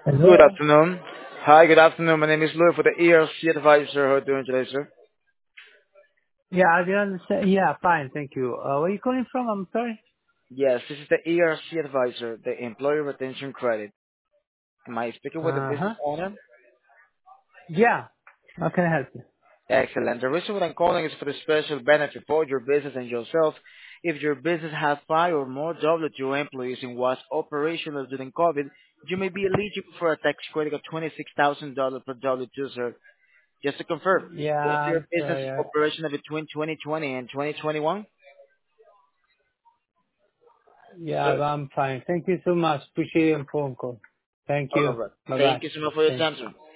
Good Hello? afternoon. Hi, good afternoon. My name is Louis for the ERC advisor. How are you doing today, sir? Yeah, I didn't understand. Yeah, fine, thank you. Where are you calling from? I'm sorry. Yes, this is the ERC advisor, the Employee Retention Credit. Am I speaking with the business Uh-huh. owner? Yeah. How can I help you? Excellent. The reason what I'm calling is for the special benefit for your business and yourself. If your business has 5 or more W2 employees and was operational during COVID, you may be eligible for a tax credit of $26,000 per W2, sir. Just to confirm, Yeah, was your I'm business sorry. operational between 2020 and 2021? Yeah, Sir? I'm fine. Thank you so much. Appreciate your phone call. Thank All you. right. Thank Bye-bye. you so much for your Thank time, sir.